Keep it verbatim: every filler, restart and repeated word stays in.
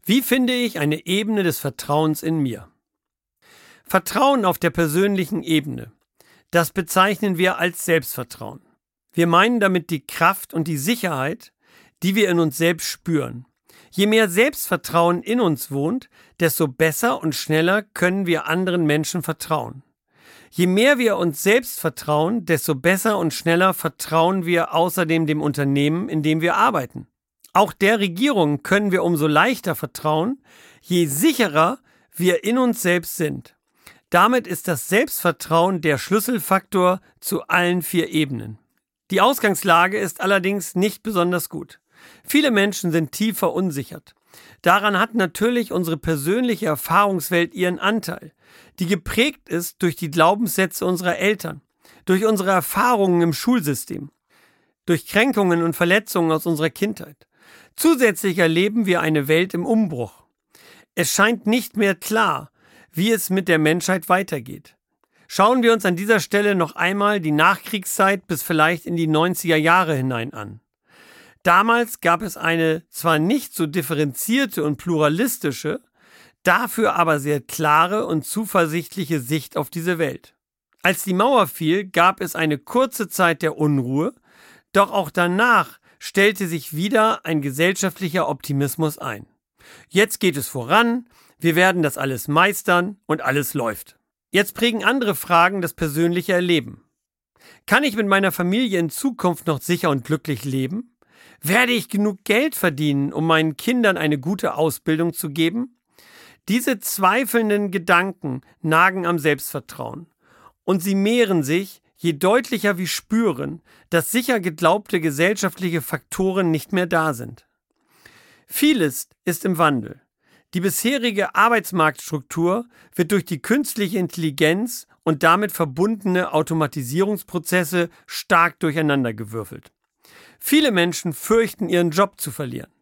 Wie finde ich eine Ebene des Vertrauens in mir? Vertrauen auf der persönlichen Ebene, das bezeichnen wir als Selbstvertrauen. Wir meinen damit die Kraft und die Sicherheit, die wir in uns selbst spüren. Je mehr Selbstvertrauen in uns wohnt, desto besser und schneller können wir anderen Menschen vertrauen. Je mehr wir uns selbst vertrauen, desto besser und schneller vertrauen wir außerdem dem Unternehmen, in dem wir arbeiten. Auch der Regierung können wir umso leichter vertrauen, je sicherer wir in uns selbst sind. Damit ist das Selbstvertrauen der Schlüsselfaktor zu allen vier Ebenen. Die Ausgangslage ist allerdings nicht besonders gut. Viele Menschen sind tief verunsichert. Daran hat natürlich unsere persönliche Erfahrungswelt ihren Anteil, die geprägt ist durch die Glaubenssätze unserer Eltern, durch unsere Erfahrungen im Schulsystem, durch Kränkungen und Verletzungen aus unserer Kindheit. Zusätzlich erleben wir eine Welt im Umbruch. Es scheint nicht mehr klar, wie es mit der Menschheit weitergeht. Schauen wir uns an dieser Stelle noch einmal die Nachkriegszeit bis vielleicht in die neunziger Jahre hinein an. Damals gab es eine zwar nicht so differenzierte und pluralistische, dafür aber sehr klare und zuversichtliche Sicht auf diese Welt. Als die Mauer fiel, gab es eine kurze Zeit der Unruhe, doch auch danach stellte sich wieder ein gesellschaftlicher Optimismus ein. Jetzt geht es voran, wir werden das alles meistern und alles läuft. Jetzt prägen andere Fragen das persönliche Erleben. Kann ich mit meiner Familie in Zukunft noch sicher und glücklich leben? Werde ich genug Geld verdienen, um meinen Kindern eine gute Ausbildung zu geben? Diese zweifelnden Gedanken nagen am Selbstvertrauen. Und sie mehren sich, je deutlicher wir spüren, dass sicher geglaubte gesellschaftliche Faktoren nicht mehr da sind. Vieles ist im Wandel. Die bisherige Arbeitsmarktstruktur wird durch die künstliche Intelligenz und damit verbundene Automatisierungsprozesse stark durcheinandergewürfelt. Viele Menschen fürchten, ihren Job zu verlieren.